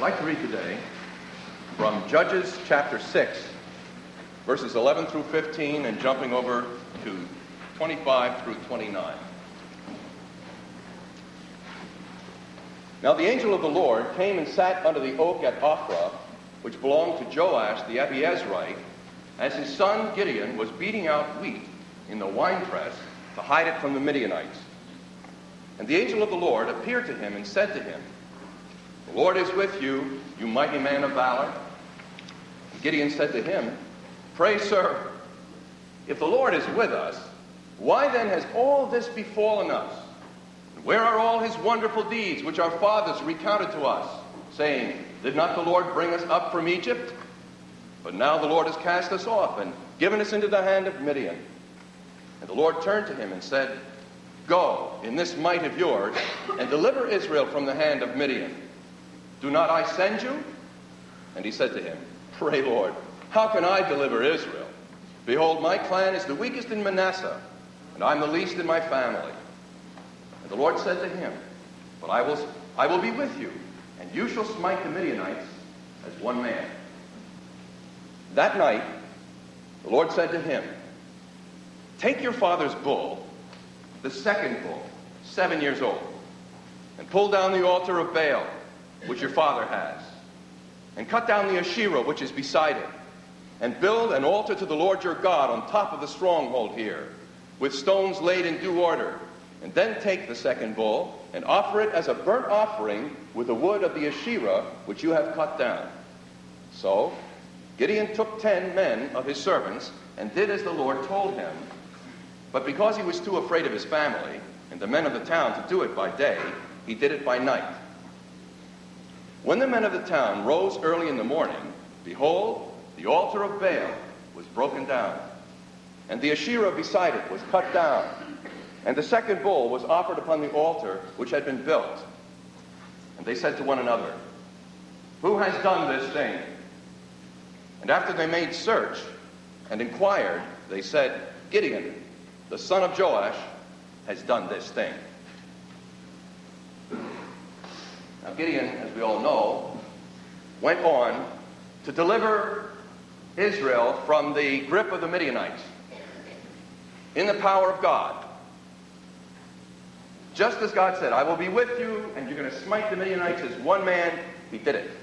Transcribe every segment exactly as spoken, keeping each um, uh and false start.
like to read today from Judges chapter six, verses eleven through fifteen, and jumping over to twenty-five through twenty-nine. Now the angel of the Lord came and sat under the oak at Ophrah, which belonged to Joash the Abiezrite, as his son Gideon was beating out wheat in the winepress to hide it from the Midianites. And the angel of the Lord appeared to him and said to him, "The Lord is with you, you mighty man of valor." And Gideon said to him, "Pray, sir, if the Lord is with us, why then has all this befallen us? And where are all his wonderful deeds which our fathers recounted to us, saying, Did not the Lord bring us up from Egypt? But now the Lord has cast us off and given us into the hand of Midian." And the Lord turned to him and said, "Go in this might of yours and deliver Israel from the hand of Midian. Do not I send you?" And he said to him, "Pray, Lord, how can I deliver Israel? Behold, my clan is the weakest in Manasseh, and I'm the least in my family." And the Lord said to him, "But I will, I will be with you, and you shall smite the Midianites as one man." That night, the Lord said to him, "Take your father's bull, the second bull, seven years old, and pull down the altar of Baal, which your father has, and cut down the Asherah which is beside it, and build an altar to the Lord your God on top of the stronghold here, with stones laid in due order. And then take the second bull and offer it as a burnt offering with the wood of the Asherah which you have cut down." So Gideon took ten men of his servants and did as the Lord told him. But because he was too afraid of his family and the men of the town to do it by day, he did it by night. When the men of the town rose early in the morning, behold, the altar of Baal was broken down, and the Asherah beside it was cut down, and the second bull was offered upon the altar which had been built. And they said to one another, "Who has done this thing?" And after they made search and inquired, they said, "Gideon, the son of Joash, has done this thing." Now Gideon, as we all know, went on to deliver Israel from the grip of the Midianites in the power of God. Just as God said, "I will be with you, and you're going to smite the Midianites as one man," he did it.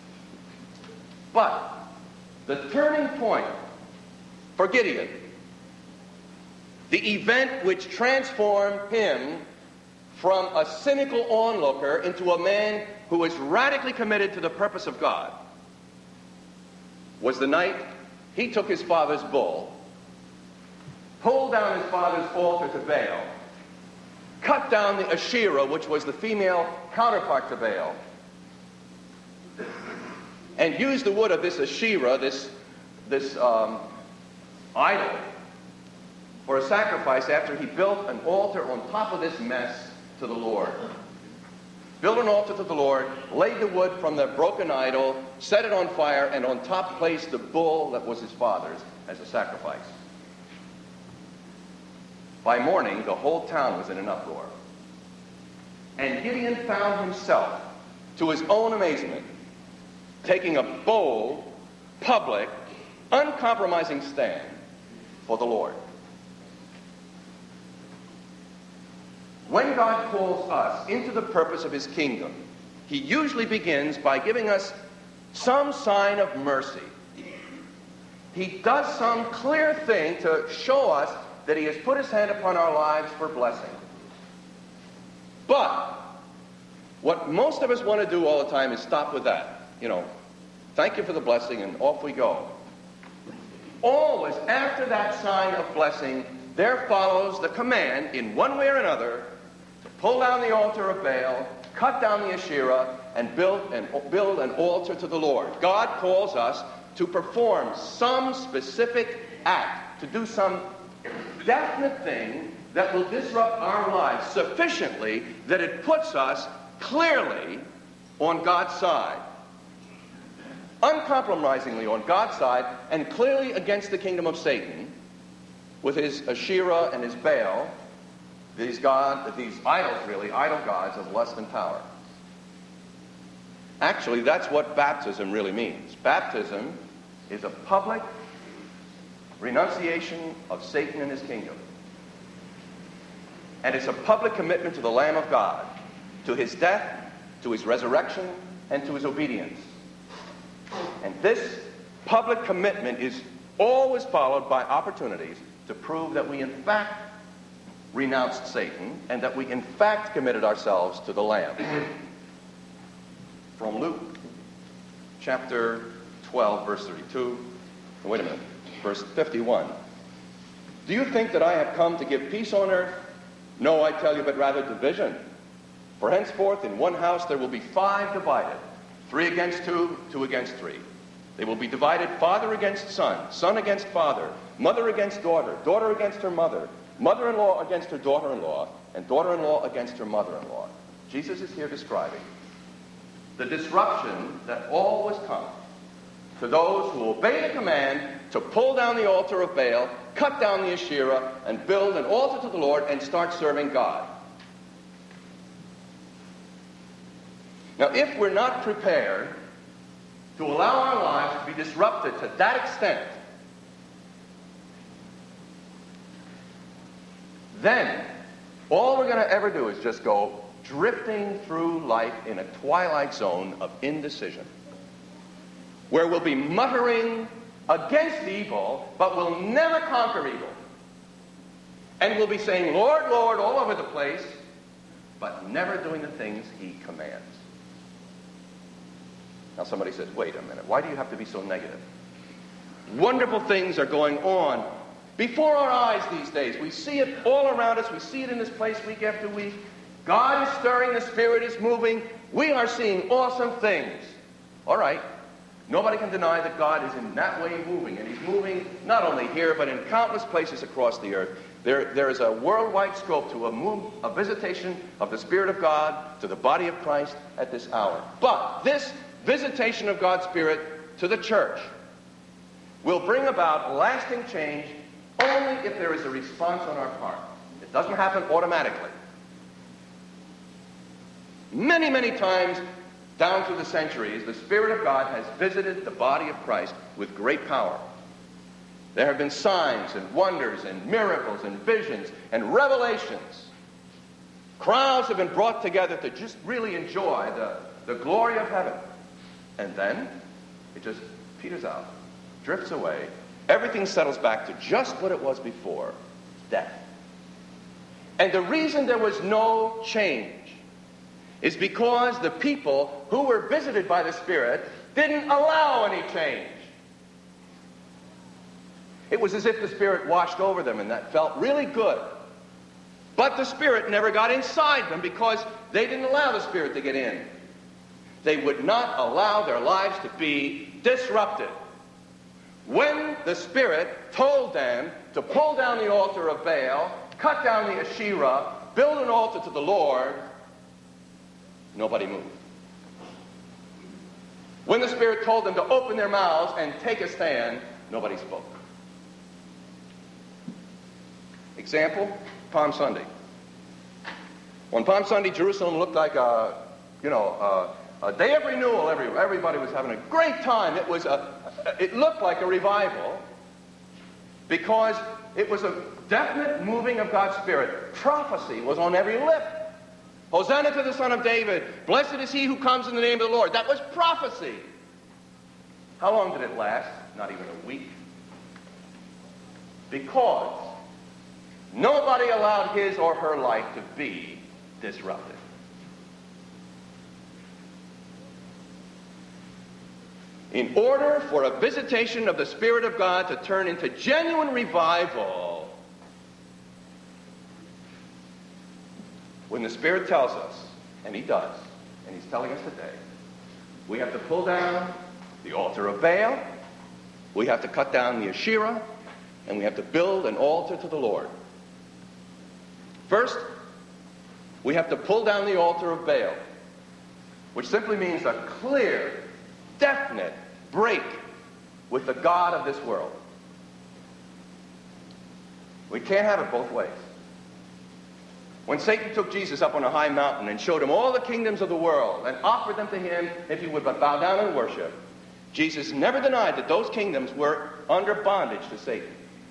But the turning point for Gideon, the event which transformed him from a cynical onlooker into a man who was radically committed to the purpose of God, was the night he took his father's bull, pulled down his father's altar to Baal, cut down the Asherah, which was the female counterpart to Baal, and used the wood of this Asherah, this, this um, idol, for a sacrifice after he built an altar on top of this mess to the Lord. Built an altar to the Lord, laid the wood from the broken idol, set it on fire, and on top placed the bull that was his father's as a sacrifice. By morning, the whole town was in an uproar. And Gideon found himself, to his own amazement, taking a bold, public, uncompromising stand for the Lord. When God calls us into the purpose of his kingdom, he usually begins by giving us some sign of mercy. He does some clear thing to show us that he has put his hand upon our lives for blessing. But what most of us want to do all the time is stop with that. You know, thank you for the blessing, and off we go. Always after that sign of blessing, there follows the command, in one way or another, to pull down the altar of Baal, cut down the Asherah, and build an, build an altar to the Lord. God calls us to perform some specific act, to do some definite thing that will disrupt our lives sufficiently that it puts us clearly on God's side. Uncompromisingly on God's side, and clearly against the kingdom of Satan, with his Asherah and his Baal, these God, these idols really, idol gods of lust and power. Actually, that's what baptism really means. Baptism is a public renunciation of Satan and his kingdom. And it's a public commitment to the Lamb of God, to his death, to his resurrection, and to his obedience. And this public commitment is always followed by opportunities to prove that we in fact renounced Satan and that we in fact committed ourselves to the Lamb. From Luke chapter twelve, verse thirty-two. Oh, wait a minute. Verse fifty-one. Do you think that I have come to give peace on earth? No, I tell you, but rather division. For henceforth in one house there will be five divided, three against two, two against three. They will be divided father against son, son against father, mother against daughter, daughter against her mother, mother-in-law against her daughter-in-law, and daughter-in-law against her mother-in-law. Jesus is here describing the disruption that always comes to those who obey the command to pull down the altar of Baal, cut down the Asherah, and build an altar to the Lord and start serving God. Now, if we're not prepared to allow our lives to be disrupted to that extent, then all we're going to ever do is just go drifting through life in a twilight zone of indecision, where we'll be muttering against evil, but we'll never conquer evil. And we'll be saying, Lord, Lord, all over the place, but never doing the things he commands. Now somebody says, wait a minute, why do you have to be so negative? Wonderful things are going on before our eyes these days. We see it all around us. We see it in this place week after week. God is stirring. The Spirit is moving. We are seeing awesome things. All right. Nobody can deny that God is in that way moving. And he's moving not only here, but in countless places across the earth. There, there is a worldwide scope to a move, a visitation of the Spirit of God to the body of Christ at this hour. But this visitation of God's Spirit to the church will bring about lasting change only if there is a response on our part. It doesn't happen automatically. Many, many times down through the centuries, the Spirit of God has visited the body of Christ with great power. There have been signs and wonders and miracles and visions and revelations. Crowds have been brought together to just really enjoy the, the glory of heaven. And then it just peters out, drifts away. Everything settles back to just what it was before, death. And the reason there was no change is because the people who were visited by the Spirit didn't allow any change. It was as if the Spirit washed over them, and that felt really good. But the Spirit never got inside them because they didn't allow the Spirit to get in. They would not allow their lives to be disrupted. When the Spirit told them to pull down the altar of Baal, cut down the Asherah, build an altar to the Lord, nobody moved. When the Spirit told them to open their mouths and take a stand, nobody spoke. Example, Palm Sunday. On Palm Sunday, Jerusalem looked like a, you know, a, a day of renewal everywhere. Everybody was having a great time. It was a, it looked like a revival because it was a definite moving of God's Spirit. Prophecy was on every lip. Hosanna to the Son of David. Blessed is he who comes in the name of the Lord. That was prophecy. How long did it last? Not even a week. Because nobody allowed his or her life to be disrupted. In order for a visitation of the Spirit of God to turn into genuine revival, when the Spirit tells us, and he does, and he's telling us today, we have to pull down the altar of Baal, we have to cut down the Asherah, and we have to build an altar to the Lord. First, we have to pull down the altar of Baal, which simply means a clear, definite break with the God of this world. We can't have it both ways. When Satan took Jesus up on a high mountain and showed him all the kingdoms of the world and offered them to him if he would but bow down and worship, Jesus never denied that those kingdoms were under bondage to Satan.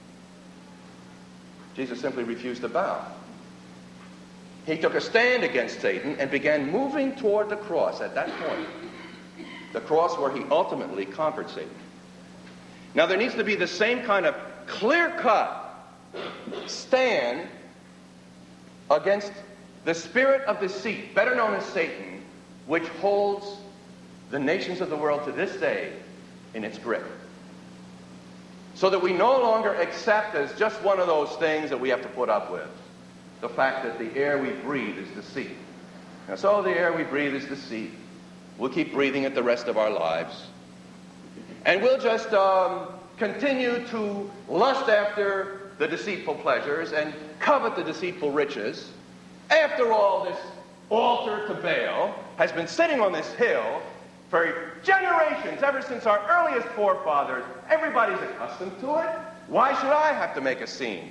Jesus simply refused to bow. He took a stand against Satan and began moving toward the cross at that point. The cross where he ultimately conquered Satan. Now there needs to be the same kind of clear-cut stand against the spirit of deceit, better known as Satan, which holds the nations of the world to this day in its grip. So that we no longer accept as just one of those things that we have to put up with the fact that the air we breathe is deceit. And so the air we breathe is deceit. We'll keep breathing it the rest of our lives. And we'll just um, continue to lust after the deceitful pleasures and covet the deceitful riches. After all, this altar to Baal has been sitting on this hill for generations, ever since our earliest forefathers. Everybody's accustomed to it. Why should I have to make a scene?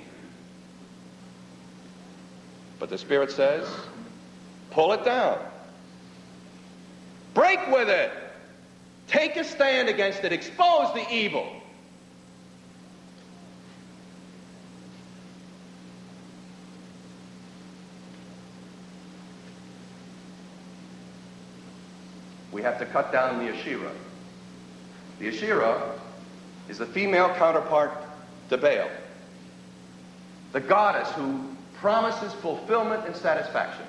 But the Spirit says, pull it down. Break with it. Take a stand against it. Expose the evil. We have to cut down the Asherah. The Asherah is the female counterpart to Baal, the goddess who promises fulfillment and satisfaction.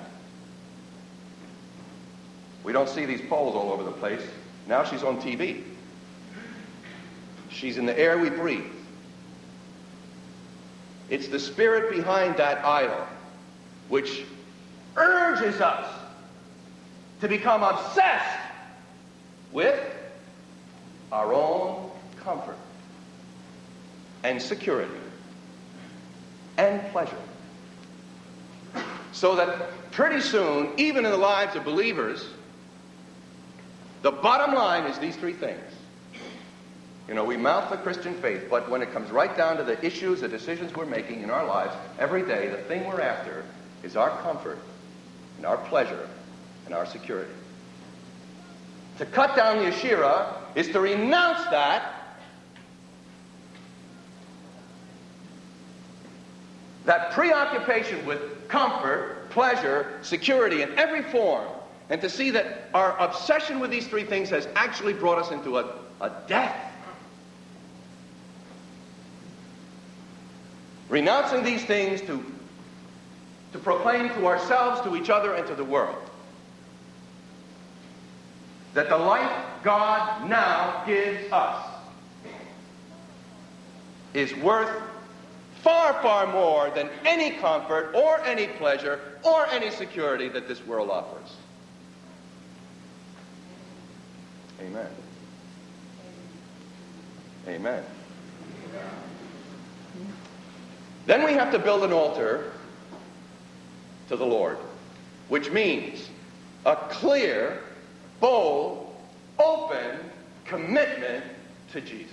We don't see these poles all over the place. Now she's on T V. She's in the air we breathe. It's the spirit behind that idol which urges us to become obsessed with our own comfort and security and pleasure. So that pretty soon, even in the lives of believers, the bottom line is these three things. You know, we mouth the Christian faith, but when it comes right down to the issues, the decisions we're making in our lives every day, the thing we're after is our comfort and our pleasure and our security. To cut down the Asherah is to renounce that, that preoccupation with comfort, pleasure, security in every form, and to see that our obsession with these three things has actually brought us into a, a death. Renouncing these things to, to proclaim to ourselves, to each other, and to the world that the life God now gives us is worth far, far more than any comfort or any pleasure or any security that this world offers. Amen. Amen. Then we have to build an altar to the Lord, which means a clear, bold, open commitment to Jesus.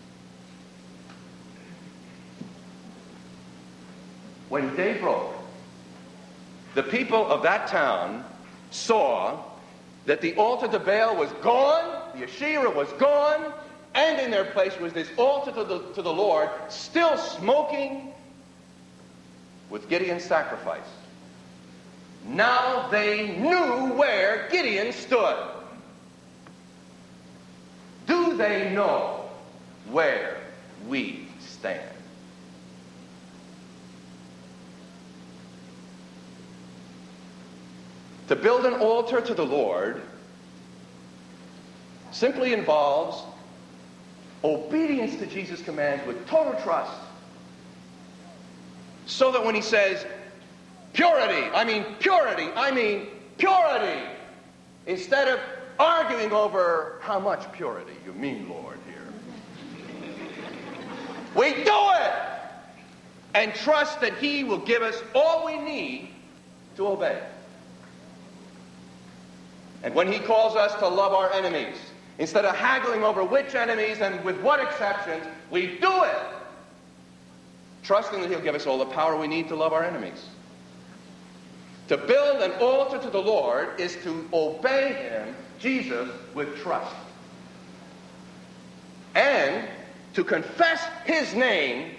When day broke, the people of that town saw that the altar to Baal was gone, the Asherah was gone, and in their place was this altar to the, to the Lord, still smoking with Gideon's sacrifice. Now they knew where Gideon stood. Do they know where we stand? To build an altar to the Lord simply involves obedience to Jesus' commands with total trust. So that when he says, purity, I mean purity, I mean purity, instead of arguing over how much purity you mean, Lord, here, we do it and trust that he will give us all we need to obey. And when he calls us to love our enemies, instead of haggling over which enemies and with what exceptions, we do it, trusting that he'll give us all the power we need to love our enemies. To build an altar to the Lord is to obey him, Jesus, with trust. And to confess his name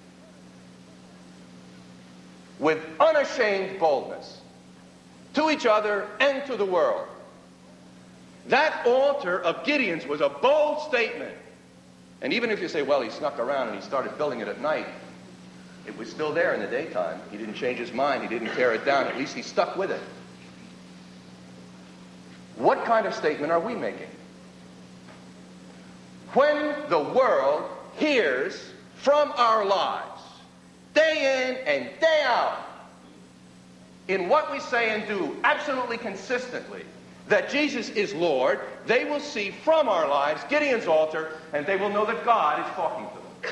with unashamed boldness to each other and to the world. That altar of Gideon's was a bold statement. And even if you say, well, he snuck around and he started building it at night, it was still there in the daytime. He didn't change his mind. He didn't tear it down. At least he stuck with it. What kind of statement are we making? When the world hears from our lives, day in and day out, in what we say and do, absolutely consistently, that Jesus is Lord, they will see from our lives Gideon's altar, and they will know that God is talking to them.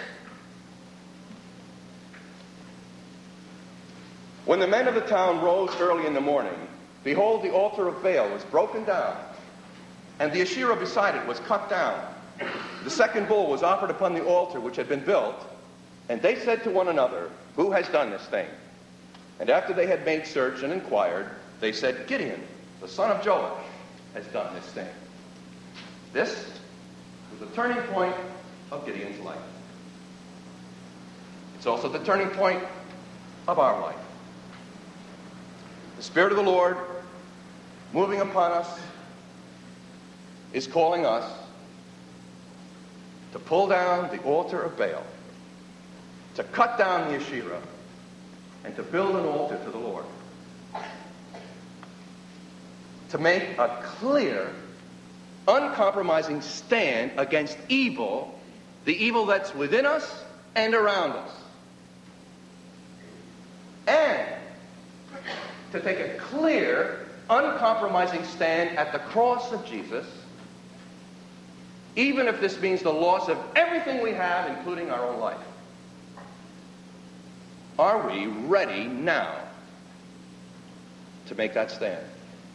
When the men of the town rose early in the morning, behold, the altar of Baal was broken down, and the Asherah beside it was cut down. The second bull was offered upon the altar which had been built, and they said to one another, who has done this thing? And after they had made search and inquired, they said, Gideon, the son of Joash, has done this thing. This was the turning point of Gideon's life. It's also the turning point of our life. The Spirit of the Lord, moving upon us, is calling us to pull down the altar of Baal, to cut down the Asherah, and to build an altar to the Lord. To make a clear, uncompromising stand against evil, the evil that's within us and around us. And to take a clear, uncompromising stand at the cross of Jesus, even if this means the loss of everything we have, including our own life. Are we ready now to make that stand?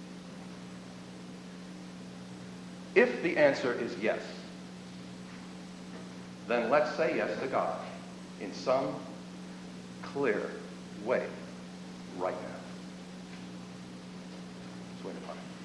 If the answer is yes, then let's say yes to God in some clear way right now. Let's wait upon it.